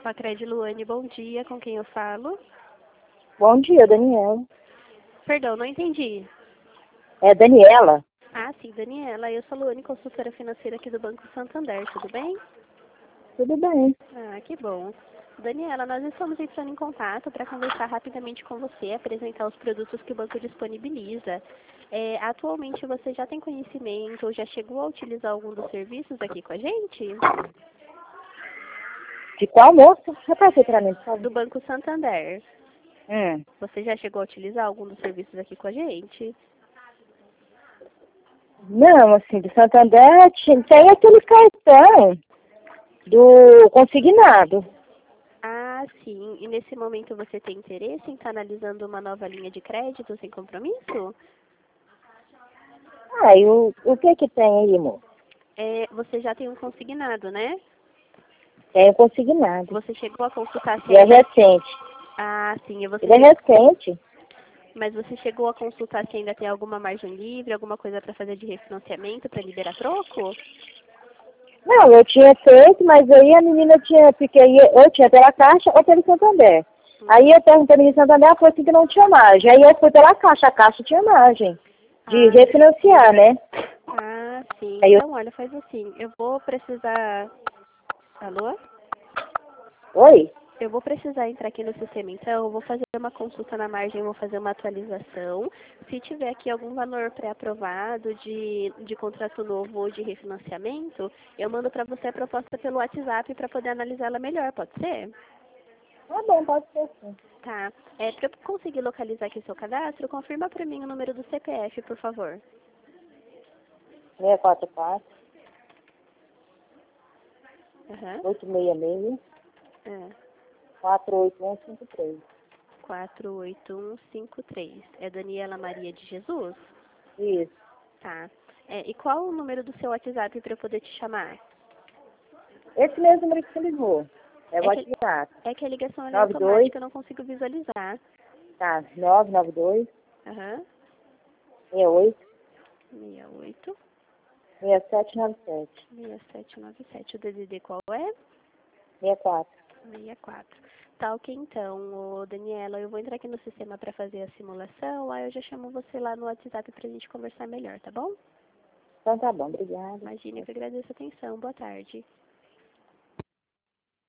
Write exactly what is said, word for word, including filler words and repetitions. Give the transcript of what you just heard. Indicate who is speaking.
Speaker 1: Pacred Luane, bom dia. Com quem eu falo?
Speaker 2: Bom dia, Daniela.
Speaker 1: Perdão, não entendi.
Speaker 2: É Daniela?
Speaker 1: Ah, sim, Daniela. Eu sou a Luane, consultora financeira aqui do Banco Santander, tudo bem?
Speaker 2: Tudo bem.
Speaker 1: Ah, que bom. Daniela, nós estamos entrando em contato para conversar rapidamente com você, apresentar os produtos que o banco disponibiliza. É, atualmente você já tem conhecimento ou já chegou a utilizar algum dos serviços aqui com a gente?
Speaker 2: De qual moça? Repete para mim, por favor.
Speaker 1: Do Banco Santander.
Speaker 2: Hum.
Speaker 1: Você já chegou a utilizar algum dos serviços aqui com a gente?
Speaker 2: Não, assim, de Santander ti- tem aquele cartão do consignado.
Speaker 1: Ah, sim. E nesse momento você tem interesse em estar analisando uma nova linha de crédito sem compromisso?
Speaker 2: Ah, e o, o que que tem aí, moço?
Speaker 1: É, você já tem um consignado, né?
Speaker 2: Tem o consignado.
Speaker 1: Você chegou a consultar se
Speaker 2: E é
Speaker 1: ainda...
Speaker 2: recente.
Speaker 1: Ah, sim. E você
Speaker 2: Ele é
Speaker 1: che-
Speaker 2: recente.
Speaker 1: Mas você chegou a consultar se ainda tem alguma margem livre, alguma coisa para fazer de refinanciamento, para liberar troco?
Speaker 2: Não, eu tinha feito, mas aí a menina tinha, porque aí eu tinha pela Caixa ou pelo Santander. Aí eu perguntei a menina Santander, ela falou assim que não tinha margem. Aí eu fui pela Caixa, a Caixa tinha margem de
Speaker 1: Ah,
Speaker 2: refinanciar, né?
Speaker 1: ah, sim.
Speaker 2: Aí eu,
Speaker 1: Então, olha, faz assim. Eu vou precisar... Alô?
Speaker 2: oi?
Speaker 1: Eu vou precisar entrar aqui no sistema, então, eu vou fazer uma consulta na margem, vou fazer uma atualização. Se tiver aqui algum valor pré-aprovado de, de contrato novo ou de refinanciamento, eu mando para você a proposta pelo WhatsApp para poder analisá-la melhor, pode ser?
Speaker 2: Tá bom, pode ser sim.
Speaker 1: Tá. É, para eu conseguir localizar aqui o seu cadastro, confirma para mim o número do C P F, por favor.
Speaker 2: seis quatro quatro,
Speaker 1: Aham.
Speaker 2: oito seis seis,
Speaker 1: É.
Speaker 2: quatro oito um cinco três.
Speaker 1: quatro oito um cinco três. É Daniela Maria de Jesus?
Speaker 2: Isso.
Speaker 1: Tá. É, e qual o número do seu WhatsApp para eu poder te chamar?
Speaker 2: Esse mesmo número que você ligou. É o
Speaker 1: É que,
Speaker 2: WhatsApp.
Speaker 1: é que a ligação ela é
Speaker 2: nove dois,
Speaker 1: automática, eu não consigo visualizar.
Speaker 2: tá, nove nove dois,
Speaker 1: Aham.
Speaker 2: seis oito,
Speaker 1: seis oito,
Speaker 2: seis sete nove sete.
Speaker 1: seis sete nove sete. O D D D qual é?
Speaker 2: seis quatro.
Speaker 1: seis quatro. Tá, ok então, ô, Daniela. Eu vou entrar aqui no sistema para fazer a simulação, aí eu já chamo você lá no WhatsApp pra gente conversar melhor, tá bom?
Speaker 2: Então tá bom, obrigada.
Speaker 1: Imagina, eu que agradeço a atenção. Boa tarde.